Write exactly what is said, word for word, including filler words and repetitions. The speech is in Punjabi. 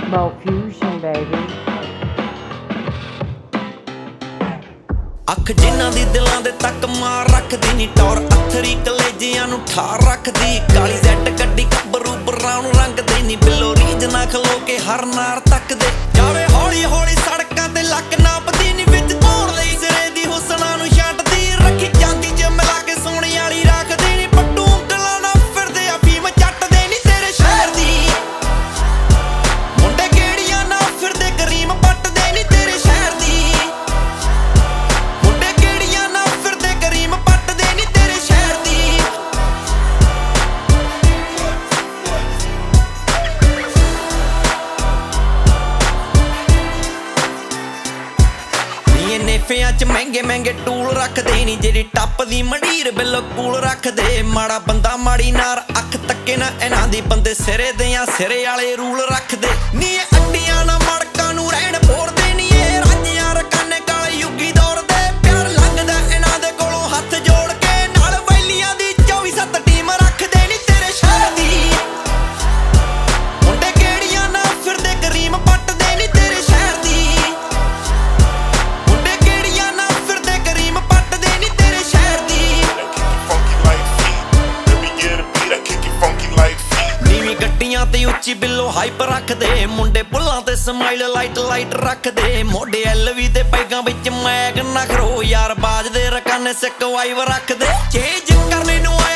Rainbow Fusion, baby. ਅੱਖ ਜਿਨ੍ਹਾਂ ਦੀ ਦਿਲਾਂ ਦੇ ਤੱਕ ਮਾਰ ਰੱਖਦੀ ਨੀ ਟੌਰ ਅੱਥਰੀ ਕਲੇਜਿਆਂ ਨੂੰ ਠਾਰ ਰੱਖਦੀ ਕਾਲੀ ਜੱਟ ਗੱਡੀ ਕੱਬਰੂ ਬਰਾਉਨ ਰੰਗ ਦੇ ਨੀ ਬਿੱਲੋ ਰੀਝ ਨਾ ਖਲੋ ਕੇ ਹਰ ਨਾਰ ਤੱਕਦੇ ਜਾਵੇ ਹੌਲੀ ਹੌਲੀ ਸੜਕਾਂ ਤੇ ਲੱਕ ਨਾਪਦੀ ਨੀ ਵਿੱਚ ਧੋਣ ਲਈ ਸਿਰੇ ਦੀ ਹੁਸਨਾਂ ਨੂੰ ਛੱਡਦੀ ਰੱਖੀ ਜਾਂਦੀ ਜੇ ਮਿਲਾ ਕੇ ਸੋਹਣੀ ਵਾਲੀ ਰੱਖਦੀ ਨੀ ਪੱਟੂ ਉਂਗਲਾਂ ਨਾਲ ਫਿਰਦੇ ਆ ਫੀਮ ਚੱਟਦੇ ਨੀ ਤੇਰੇ ਸ਼ਹਿਰ ਦੀ ਮੁੰਡੇ ਗੇੜੀਆਂ ਨਾਲ ਫਿਰਦੇ ਕਰੀਮ ਪੱਟਦੇ ਨੀ ਤੇਰੇ ਸ਼ਹਿਰ ਦੀ ਨੇਫਿਆਂ ਚ ਮਹਿੰਗੇ ਮਹਿੰਗੇ ਟੂਲ ਰੱਖਦੇ ਨੀ ਜਿਹੜੀ ਟੱਪ ਦੀ ਮੰਡੀਰ ਬਿੱਲੋ ਕੂਲ ਰੱਖਦੇ ਮਾੜਾ ਬੰਦਾ ਮਾੜੀ ਨਾਰ ਅੱਖ ਤੱਕੇ ਨਾ ਇਹਨਾਂ ਦੀ ਬੰਦੇ ਸਿਰੇ ਦੇ ਆ ਸਿਰੇ ਵਾਲੇ ਰੂਲ ਰੱਖਦੇ ਨੀ ਇਹ ਅੱਡੀਆਂ ਨਾ ਮੜਕਾਂ ਨੂੰ ਰਹਿਣ ਪੋਰਦੇ ਨੀ ਇਹ ਰਾਜਿਆਂ ਰਕਾਨੇ ਕਾਲੇ ਯੁੱਗੀ ਦੌੜਦੇ ਪਿਆਰ ਲੰਘਦਾ ਇਹਨਾਂ ਦੇ ਕੋਲੋਂ ਹੱਥ ਜੋੜ ਕੇ ਨਾਲ ਵੈਲੀਆਂ ਦੀ ਚੌਵੀ ਸੱਤ ਟੀਮ ਰੱਖਦੇ ਨੀ ਤੇਰੇ ਸ਼ਹਿਰ ਦੀ ਮੁੰਡੇ ਗੇੜੀਆਂ ਨਾ ਫਿਰਦੇ ਕਰੀਮ ਪੱਟਦੇ ਨੀ ਤੇਰੇ ਸ਼ਹਿਰ ਦੀ ਗੱਡੀਆਂ ਤੇ ਉੱਚੀ ਬਿੱਲੋ ਹਾਈਪ ਰੱਖਦੇ ਮੁੰਡੇ ਪੁੱਲਾਂ ਤੇ ਸਮਾਈਲ ਲਾਈਟ ਲਾਈਟ ਰੱਖਦੇ ਮੋਢੇ ਐਲਵੀ ਤੇ ਪੈਗਾਂ ਵਿੱਚ ਮੈਗ ਨਾ ਖਰੋ ਯਾਰ ਬਾਜਦੇ ਰਕਾਨੇ ਸਿੱਕ ਵਾਈਵ ਰੱਖਦੇ ਚੇਂਜ ਕਰਨੇ ਨੂੰ